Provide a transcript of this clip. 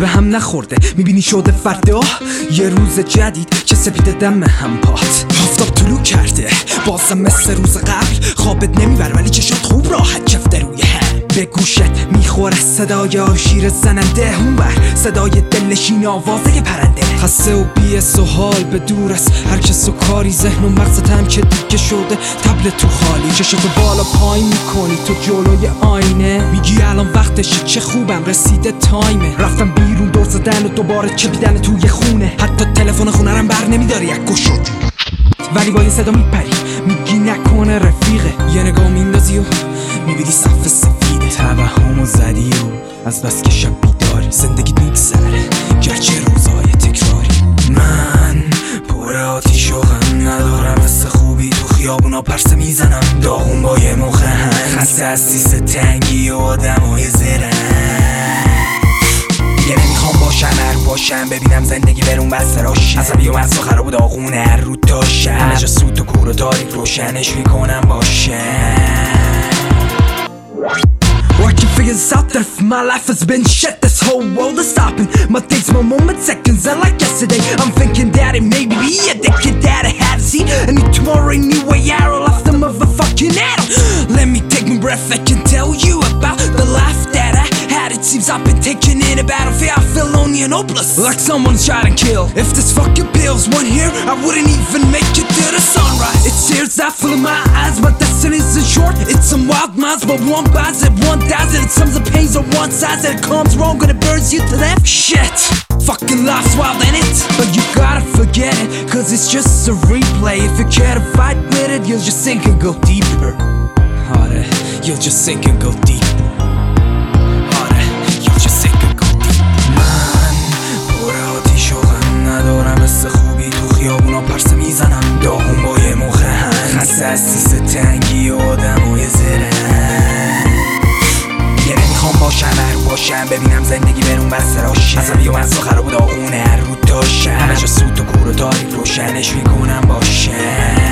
به هم نخورده میبینی شده فردا یه روز جدید که سپیده دم هم پات. آفتاب طلوع کرده بازم مثل روز قبل، خوابت نمیبر ولی چشات خوب راحت چفته روی هم. به گوشت میخوره صدای آژیر زننده، اون بر صدای دلنشین آوازه پرنده. خسته و بی‌حس و حال به دور از هر کس و کاری، ذهن و مغزت هم که دیگه شده تبل تو خالی. چشاتو بالا پایین میکنی تو جلوی آینه، میگی الان وقتشه چه خوبم رسیده تایمه. رفتم بیرون دور زدن و دوباره چپیدن توی خونه، حتی تلفن خونه رم بر نمیداری یک گوشو، ولی با یه صدا میپری میگی نکنه رفیقه. یه نگاه میندازی و میبینی صف سفیده، توهمو زدی و از بس که شب بیداری زندگیت میگذره گرچه روزای تکراری. من پر آتیش و غم ندارم، مثل خوبی تو خیابونا پرسه میزنم داغون با یه مخن. خسته از سیس تنگی و آدمای زرن، دیگه نمیخوام باشم هر باشم، ببینم زندگی برون بسته راش. عصبی و مست و خراب و داغونه هر رو تا شب، همه جا سوت و کور و تاریک روشنش میکنم باشم. Working figures out that if my life has been shit, this whole world is stopping. My days, my moments, seconds, and like yesterday I'm thinking that it may be addicted that I had to see. I need tomorrow, a new way out, I'll off the motherfucking atom. Let me take my breath, I can tell you about the life that I had. It seems I've been taking in a battlefield, I feel lonely and hopeless, like someone's shot and killed. If this fucking pills weren't here, I wouldn't even make it to the sunrise. It's tears that fill in my eyes, my destiny isn't short. It's some wild minds, but one buys it, one dies it. It's some of the pains on one side that it comes wrong and it burns you to death. Shit, fucking life's wild in it, but you gotta forget it, cause it's just a replay. If you care to fight with it, you'll just sink and go deeper. Harder, you'll just sink and go deeper. Harder, you'll just sink and go deeper. من پر آتیش و غم ندارم، مثل خوبی تو خیابونا پرسه میزنم داغون با یه مخن. خسته از سیس تنگی و آدمای زرن، دیگه نمیخوام باشم هر باشم، ببینم زندگی برون بسته راش. عصبی و مست و خراب و داغونه هر رو تا شب، همه جا سوت و کور و تاریک روشنش میکنم باشم.